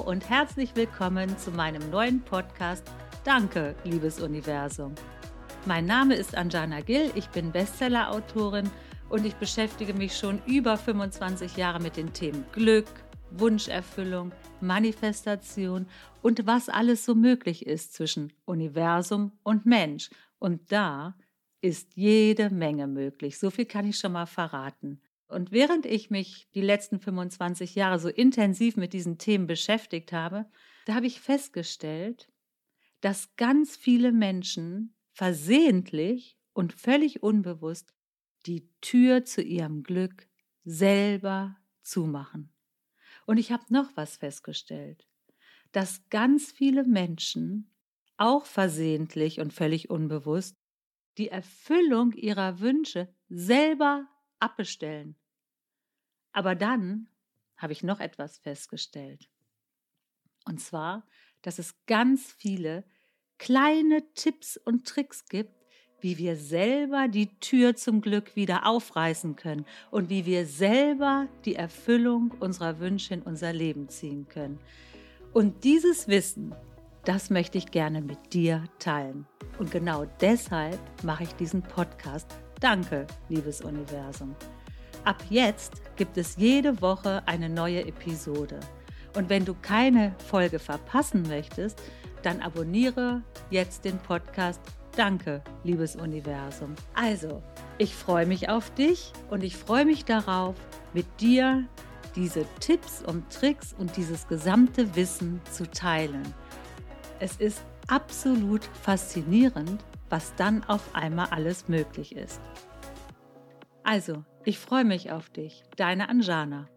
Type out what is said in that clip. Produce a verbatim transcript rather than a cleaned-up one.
und herzlich willkommen zu meinem neuen Podcast Danke, liebes Universum. Mein Name ist Anjana Gill, ich bin Bestseller-Autorin und ich beschäftige mich schon über fünfundzwanzig Jahre mit den Themen Glück, Wunscherfüllung, Manifestation und was alles so möglich ist zwischen Universum und Mensch. Und da ist jede Menge möglich, so viel kann ich schon mal verraten. Und während ich mich die letzten fünfundzwanzig Jahre so intensiv mit diesen Themen beschäftigt habe, da habe ich festgestellt, dass ganz viele Menschen versehentlich und völlig unbewusst die Tür zu ihrem Glück selber zumachen. Und ich habe noch was festgestellt, dass ganz viele Menschen, auch versehentlich und völlig unbewusst, die Erfüllung ihrer Wünsche selber abbestellen. Aber dann habe ich noch etwas festgestellt. Und zwar, dass es ganz viele kleine Tipps und Tricks gibt, wie wir selber die Tür zum Glück wieder aufreißen können und wie wir selber die Erfüllung unserer Wünsche in unser Leben ziehen können. Und dieses Wissen, das möchte ich gerne mit dir teilen. Und genau deshalb mache ich diesen Podcast. Danke, liebes Universum. Ab jetzt gibt es jede Woche eine neue Episode. Und wenn du keine Folge verpassen möchtest, dann abonniere jetzt den Podcast. Danke, liebes Universum. Also, ich freue mich auf dich und ich freue mich darauf, mit dir diese Tipps und Tricks und dieses gesamte Wissen zu teilen. Es ist absolut faszinierend, was dann auf einmal alles möglich ist. Also, ich freue mich auf dich, deine Anjana.